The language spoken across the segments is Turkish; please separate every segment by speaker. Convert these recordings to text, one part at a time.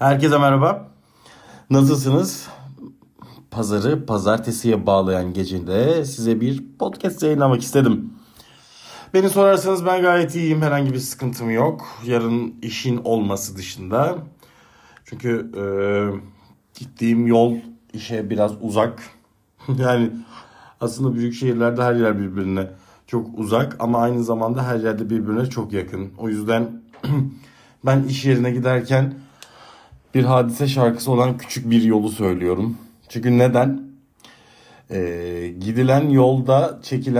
Speaker 1: Herkese merhaba. Nasılsınız? Pazarı pazartesiye bağlayan gecede size bir podcast yayınlamak istedim. Beni sorarsanız ben gayet iyiyim. Herhangi bir sıkıntım yok. Yarın işin olması dışında. Çünkü gittiğim yol işe biraz uzak. Yani aslında büyük şehirlerde her yer birbirine çok uzak ama aynı zamanda her yerde birbirine çok yakın. O yüzden ben iş yerine giderken bir Hadise şarkısı olan Küçük Bir Yolu söylüyorum. Çünkü neden? Gidilen yolda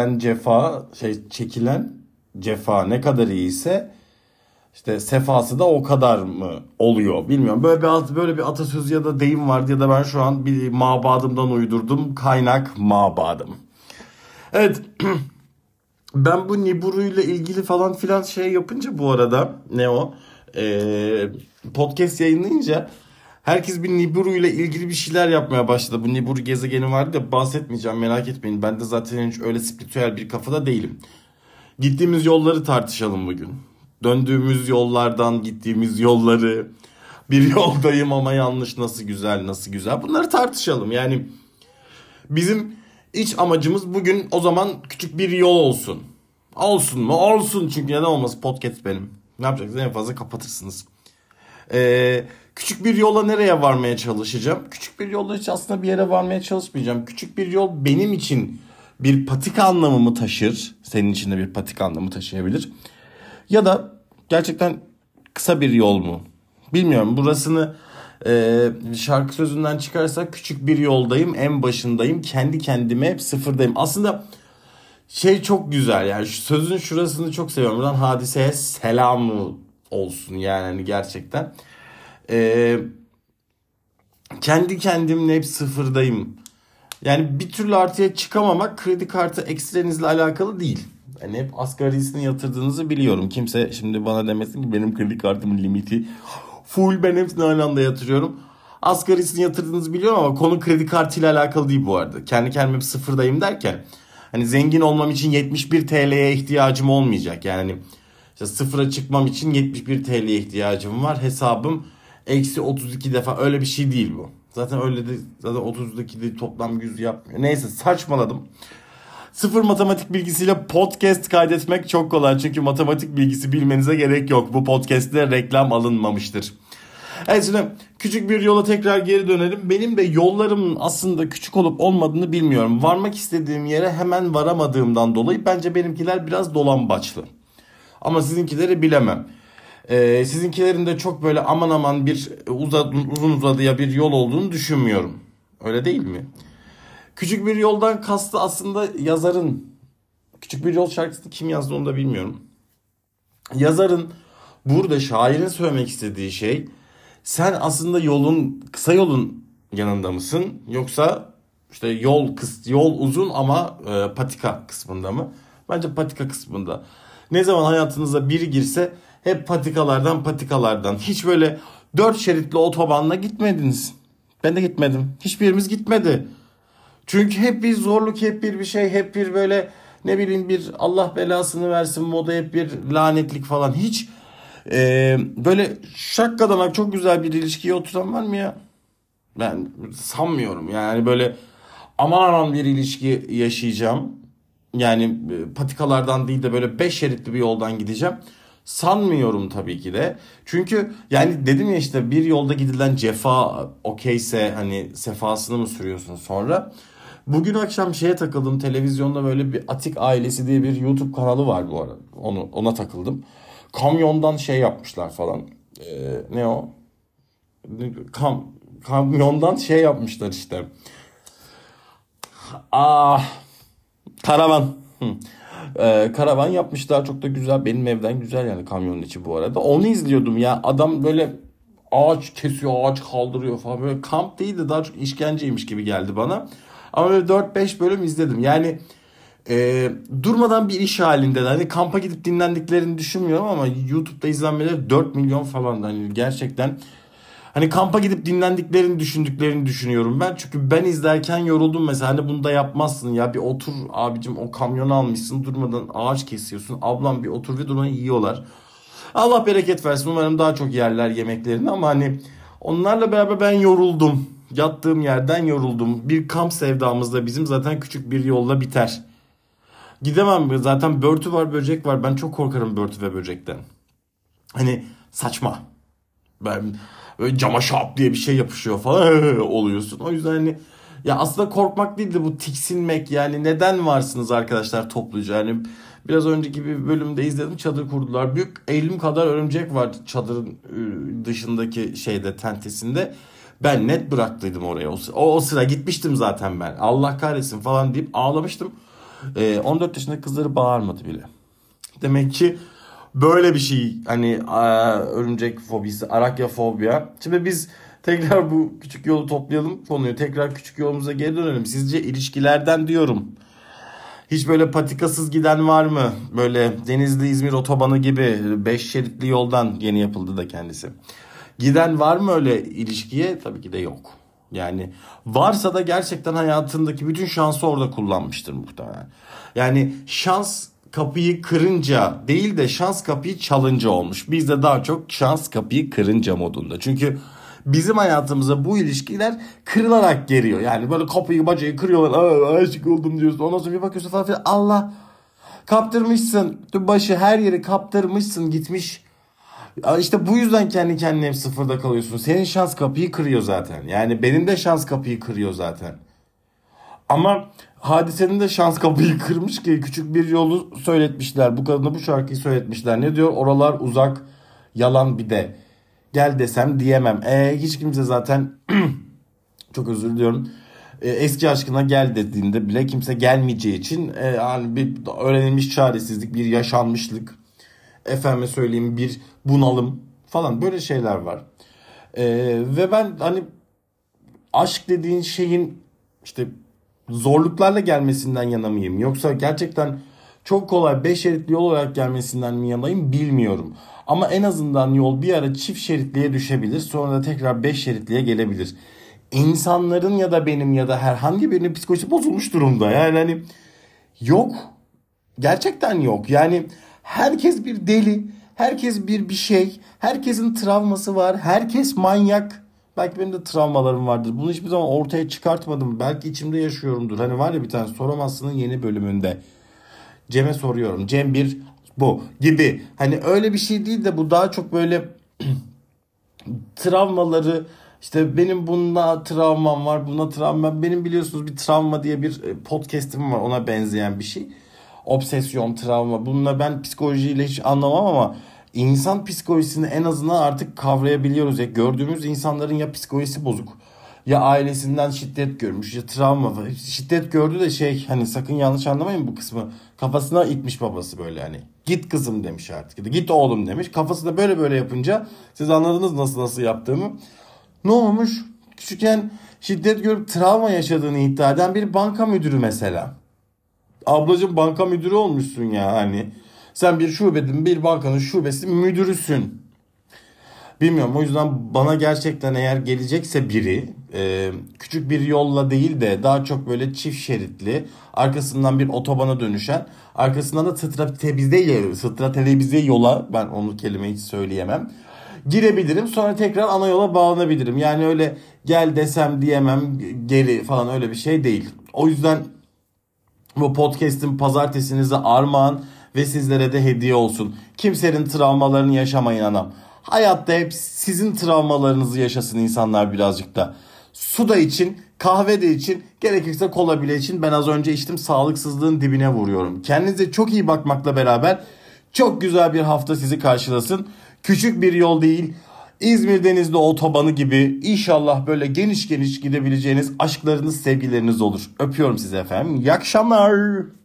Speaker 1: çekilen cefa ne kadar iyiyse işte sefası da o kadar mı oluyor bilmiyorum. Böyle bir atasözü ya da deyim vardı ya da ben şu an bir mabadımdan uydurdum. Kaynak mabadım. Evet. Ben bu Nibiru ile ilgili falan filan şey yapınca bu arada podcast yayınlayınca herkes bir Nibiru ile ilgili bir şeyler yapmaya başladı. Bu Nibiru gezegeni vardı ya, bahsetmeyeceğim, merak etmeyin. Ben de zaten hiç öyle spiritüel bir kafada değilim. Gittiğimiz yolları tartışalım bugün. Döndüğümüz yollardan gittiğimiz yolları. Bir yoldayım ama yanlış, nasıl güzel nasıl güzel. Bunları tartışalım. Yani bizim iç amacımız bugün o zaman küçük bir yol olsun. Olsun mu? Olsun, çünkü neden olmasın, podcast benim. Ne yapacaksınız? En fazla kapatırsınız. Küçük bir yola nereye varmaya çalışacağım? Küçük bir yolda hiç aslında bir yere varmaya çalışmayacağım. Küçük bir yol benim için bir patika anlamı mı taşır? Senin için de bir patika anlamı taşıyabilir. Ya da gerçekten kısa bir yol mu? Bilmiyorum. Burasını şarkı sözünden çıkarsak küçük bir yoldayım, en başındayım, kendi kendime hep sıfırdayım. Aslında çok güzel yani, şu sözün şurasını çok seviyorum. Buradan Hadise'ye selam olsun yani hani gerçekten. Kendi kendimle hep sıfırdayım. Yani bir türlü artıya çıkamamak kredi kartı ekstrenizle alakalı değil. Yani hep asgarisini yatırdığınızı biliyorum. Kimse şimdi bana demesin ki benim kredi kartımın limiti full, ben hepsini aynı anda yatırıyorum. Asgarisini yatırdığınızı biliyorum ama konu kredi kartıyla alakalı değil bu arada. Kendi kendime hep sıfırdayım derken hani zengin olmam için 71 TL'ye ihtiyacım olmayacak. Yani işte sıfıra çıkmam için 71 TL'ye ihtiyacım var. Hesabım eksi 32 defa, öyle bir şey değil bu. Zaten öyle de, zaten 32 de toplam 100 yapmıyor. Neyse, saçmaladım. Sıfır matematik bilgisiyle podcast kaydetmek çok kolay. Çünkü matematik bilgisi bilmenize gerek yok. Bu podcast'te reklam alınmamıştır. Evet, şimdi küçük bir yola tekrar geri dönelim. Benim de yollarımın aslında küçük olup olmadığını bilmiyorum. Varmak istediğim yere hemen varamadığımdan dolayı bence benimkiler biraz dolambaçlı. Ama sizinkileri bilemem. Sizinkilerin de çok böyle aman aman bir uzun uzadıya bir yol olduğunu düşünmüyorum. Öyle değil mi? Küçük bir yoldan kastı aslında yazarın. Küçük bir yol şarkısını kim yazdı onu da bilmiyorum. Yazarın burada, şairin söylemek istediği şey, sen aslında kısa yolun yanında mısın? Yoksa işte yol uzun ama patika kısmında mı? Bence patika kısmında. Ne zaman hayatınıza biri girse hep patikalardan. Hiç böyle 4 şeritli otobanla gitmediniz. Ben de gitmedim. Hiçbirimiz gitmedi. Çünkü hep bir zorluk, hep bir şey, hep bir böyle ne bileyim bir Allah belasını versin moda, hep bir lanetlik falan. Hiç böyle şakkadanak çok güzel bir ilişkiye oturan var mı ya? Ben sanmıyorum yani, böyle aman bir ilişki yaşayacağım. Yani patikalardan değil de böyle 5 şeritli bir yoldan gideceğim. Sanmıyorum tabii ki de. Çünkü yani dedim ya, işte bir yolda gidilen cefa okeyse hani sefasını mı sürüyorsun sonra? Bugün akşam şeye takıldım, televizyonda böyle bir Atik Ailesi diye bir YouTube kanalı var bu arada. Ona takıldım. Kamyondan şey yapmışlar falan. Ne o? Kamyondan şey yapmışlar işte. Karavan. Karavan yapmışlar, çok da güzel. Benim evden güzel yani kamyonun içi bu arada. Onu izliyordum ya. Adam böyle ağaç kesiyor, ağaç kaldırıyor falan. Böyle kamp değil de daha çok işkenceymiş gibi geldi bana. Ama böyle 4-5 bölüm izledim. Yani durmadan bir iş halinde. Hani kampa gidip dinlendiklerini düşünmüyorum ama YouTube'da izlenmeleri 4 milyon falan. Hani gerçekten hani kampa gidip dinlendiklerini düşünüyorum ben. Çünkü ben izlerken yoruldum mesela. Hani bunu da yapmazsın ya, bir otur abicim, o kamyonu almışsın, durmadan ağaç kesiyorsun. Ablam bir otur ve durmadan yiyorlar. Allah bereket versin, umarım daha çok yerler yemeklerini ama hani Onlarla beraber ben yoruldum. Yattığım yerden yoruldum. Bir kamp sevdamız da bizim zaten küçük bir yolla biter. Gidemem. Zaten börtü var, böcek var. Ben çok korkarım börtü ve böcekten. Hani saçma. Ben böyle cama şap diye bir şey yapışıyor falan oluyorsun. O yüzden hani ya aslında korkmak değil de bu tiksinmek, yani neden varsınız arkadaşlar topluca? Yani biraz önceki bir bölümde izledim, çadır kurdular. Büyük elim kadar örümcek var çadırın dışındaki şeyde, tentesinde. Ben net bıraktıydım oraya. O sıra gitmiştim zaten ben. Allah kahretsin falan deyip ağlamıştım. 14 yaşındaki kızları bağırmadı bile. Demek ki böyle bir şey, hani örümcek fobisi, arakyafobya. Şimdi biz tekrar bu küçük yolu toplayalım konuyu. Tekrar küçük yolumuza geri dönelim. Sizce ilişkilerden diyorum. Hiç böyle patikasız giden var mı? Böyle Denizli-İzmir otobanı gibi 5 şeritli yoldan, yeni yapıldı da kendisi. Giden var mı öyle ilişkiye? Tabii ki de yok. Yani varsa da gerçekten hayatındaki bütün şansı orada kullanmıştır muhtemelen. Yani şans kapıyı kırınca değil de şans kapıyı çalınca olmuş. Bizde daha çok şans kapıyı kırınca modunda. Çünkü bizim hayatımıza bu ilişkiler kırılarak geliyor. Yani böyle kapıyı bacayı kırıyorlar. Aşık oldum diyorsun. Ondan sonra bir bakıyorsun falan filan. Allah, kaptırmışsın. Başı her yeri kaptırmışsın, gitmiş. İşte bu yüzden kendi kendine hep sıfırda kalıyorsun. Senin şans kapıyı kırıyor zaten. Yani benim de şans kapıyı kırıyor zaten. Ama Hadise'nin de şans kapıyı kırmış ki küçük bir yolu söyletmişler. Bu kadına bu şarkıyı söyletmişler. Ne diyor? Oralar uzak, yalan bir de. Gel desem diyemem. Hiç kimse zaten çok özür diliyorum. Eski aşkına gel dediğinde bile kimse gelmeyeceği için hani bir öğrenilmiş çaresizlik, bir yaşanmışlık, efendime söyleyeyim bir bunalım falan, böyle şeyler var. Ve ben hani aşk dediğin şeyin işte zorluklarla gelmesinden yana mıyım? Yoksa gerçekten çok kolay 5 şeritli yol olarak gelmesinden mi yanayım bilmiyorum. Ama en azından yol bir ara çift şeritliye düşebilir. Sonra da tekrar 5 şeritliye gelebilir. İnsanların ya da benim ya da herhangi birinin psikolojisi bozulmuş durumda. Yani hani yok. Gerçekten yok. Yani herkes bir deli. Herkes bir şey. Herkesin travması var. Herkes manyak. Belki benim de travmalarım vardır. Bunu hiçbir zaman ortaya çıkartmadım. Belki içimde yaşıyorumdur. Hani var ya bir tane Soramazsın'ın yeni bölümünde. Cem'e soruyorum. Cem bir bu gibi. Hani öyle bir şey değil de bu daha çok böyle travmaları, işte benim bunda travmam var, buna travmam. Benim biliyorsunuz bir travma diye bir podcast'im var, ona benzeyen bir şey. Obsesyon, travma. Bununla ben psikolojiyle hiç anlamam ama insan psikolojisini en azından artık kavrayabiliyoruz. Ya gördüğümüz insanların ya psikolojisi bozuk, ya ailesinden şiddet görmüş, ya travma. Şiddet gördü de hani sakın yanlış anlamayın bu kısmı. Kafasına itmiş babası böyle hani. Git kızım demiş artık. Ya da git oğlum demiş. Kafası da böyle yapınca siz anladınız nasıl yaptığımı. Ne olmuş? Küçükken şiddet görüp travma yaşadığını iddia eden bir banka müdürü mesela. Ablacığım banka müdürü olmuşsun ya hani. Sen bir bankanın şubesi müdürüsün. Bilmiyorum, o yüzden bana gerçekten eğer gelecekse biri küçük bir yolla değil de daha çok böyle çift şeritli, arkasından bir otobana dönüşen, arkasından da stratebize yola, ben onu kelimeyi hiç söyleyemem, girebilirim, sonra tekrar ana yola bağlanabilirim. Yani öyle gel desem diyemem geri falan, öyle bir şey değil. O yüzden bu podcast'in pazartesinize armağan ve sizlere de hediye olsun. Kimsenin travmalarını yaşamayın anam. Hayatta hep sizin travmalarınızı yaşasın insanlar birazcık da. Su da için, kahve de için, gerekirse kola bile için. Ben az önce içtim, sağlıksızlığın dibine vuruyorum. Kendinize çok iyi bakmakla beraber çok güzel bir hafta sizi karşılasın. Küçük bir yol değil, İzmir Denizli otobanı gibi inşallah böyle geniş geniş gidebileceğiniz aşklarınız, sevgileriniz olur. Öpüyorum sizi efendim. İyi akşamlar.